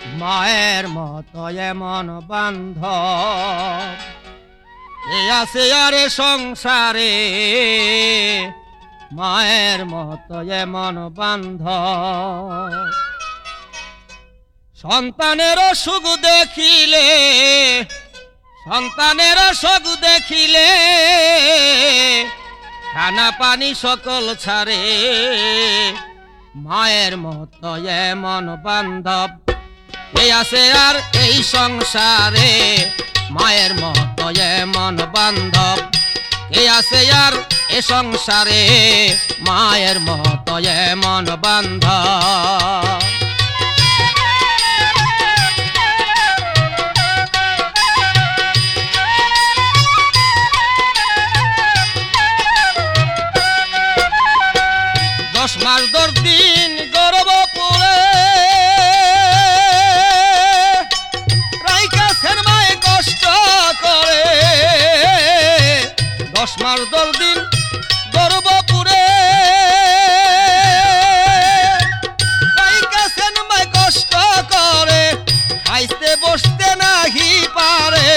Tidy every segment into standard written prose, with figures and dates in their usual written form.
মায়ের মতো এমন বান্ধব এ আছে আরে সংসারে, মায়ের মতো এমন বান্ধব। সন্তানের সুখ দেখিলে, সন্তানের সুখ দেখিলে খানা পানি সকল ছাড়ে, মায়ের মতো এমন বান্ধব এই আছে আর এই সংসারে, মায়ের মতো এমন বান্ধব এই আছে আর এ সংসারে, মায়ের মতো এমন বান্ধব। দশ মাস 10 দিন গর্ভ পড়ে রাইকাছেন মায়ে কষ্ট করে, 10 মাস 10 দিন গর্ভ পড়ে রাইকাছেন মায়ে কষ্ট করে, খাইতে বসতে নাহি পারে,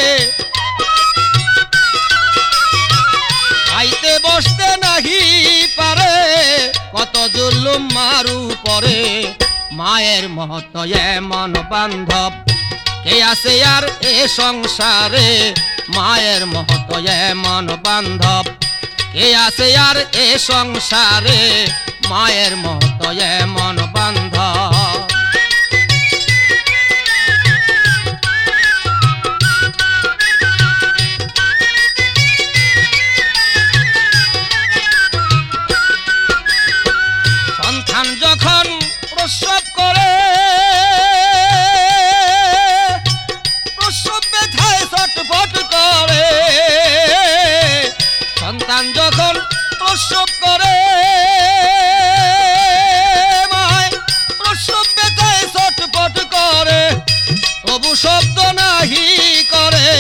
খাইতে বসতে নাহি পারে, কত জুলুম মারু পরে, মায়ের মতো এমন বান্ধব কে আছে আর এ সংসারে, মায়ের মতো এমন বান্ধব কে আছে আর এ সংসারে, মায়ের মতো এমন বান্ধব। সন্তান যখন প্রসব করে, প্রসব ব্যথায় ছটফট করে, সন্তান যখন প্রসব করে মায় প্রসব ব্যথায় ছটফট করে, তবু শব্দ নাহি করে,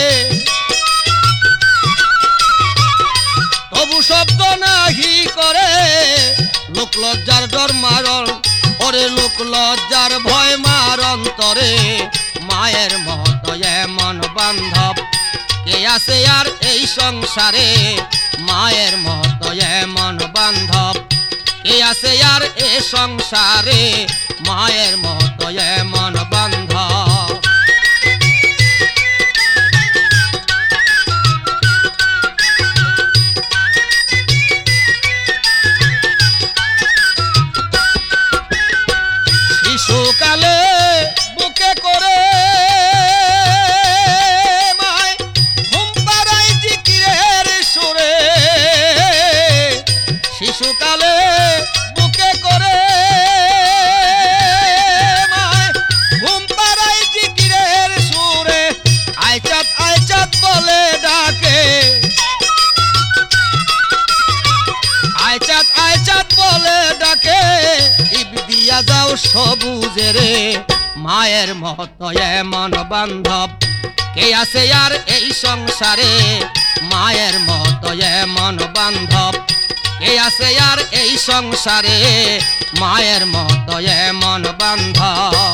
তবু শব্দ নাহি করে, লোক লজ্জার ডর মারণ ওরে, লোক লজ্জার ভয় মার অন্তরে, মায়ের মতো এমন বান্ধব কে আছে আর এই সংসারে, মায়ের মতো এমন বান্ধব কে আছে আর এ সংসারে, মায়ের মতো এমন বান্ধব। শিশুকালে বুকে করে মায় ঘুম পাড়ায় জিকিরের সুরে, শিশুকালে বুকে করে মায় ঘুম পাড়ায় জিকিরের সুরে, আইচাত আইচাত বলে ডাকে, আইচাত আইচাত বলে ডাকে, টিপ দিয়া যাও সবুজে রে, মায়ের মতো এমন বান্ধব কে আছে আর এই সংসারে, মায়ের মতো এমন বান্ধব কে আছে আর এই সংসারে, মায়ের মতো এমন বান্ধব।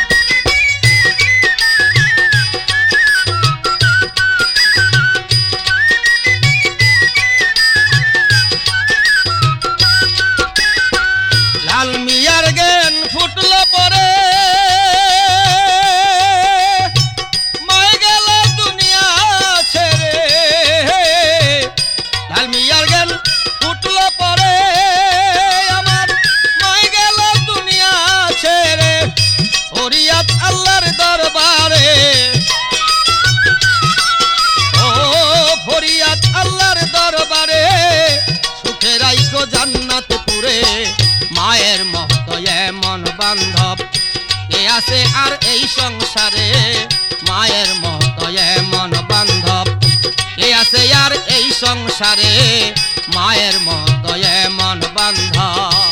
মায়ের মতো এমন বান্ধব কে আছে আর এই সংসারে, মায়ের মতো এমন বান্ধব কে আছে আর এই সংসারে, মায়ের মতো এমন বান্ধব।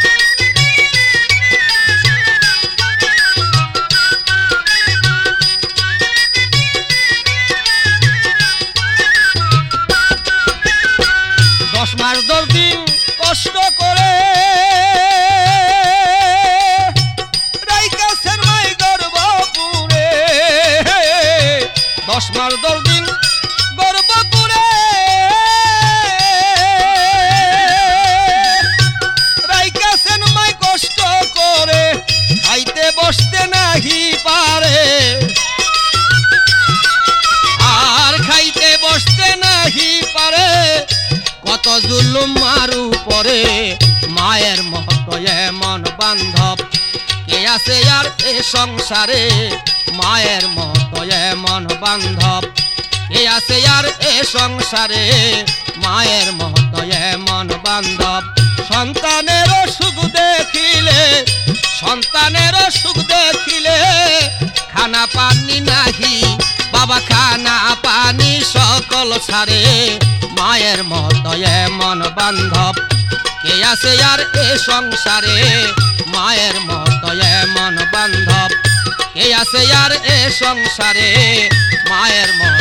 10 মাস 10 দিন কষ্ট করে রাইকাছেন মাই গর্ভপুরে, 10 মাস 10 দিন গর্ভপুরে রাইকাছেন মাই কষ্ট করে খাইতে বসতে নাহি পারে আর খাইতে বসতে নাহি পারে কত জুলুম মারু পরে মায়ের মতো এমন বান্ধব কে আছে আর এ সংসারে মায়ের মতো এমন বান্ধব কে আছে আর এ সংসারে মায়ের মতো এমন বান্ধব সন্তানের সুখ দেখিলে সন্তানের সুখ দেখিলে খানা পানি নাহি বাবা খানা পানি সকল ছাড়ে মায়ের মতো এমন বান্ধব কে আছে আর এ সংসারে মায়ের মতো এমন বান্ধব কে আছে আর এ সংসারে মায়ের মতো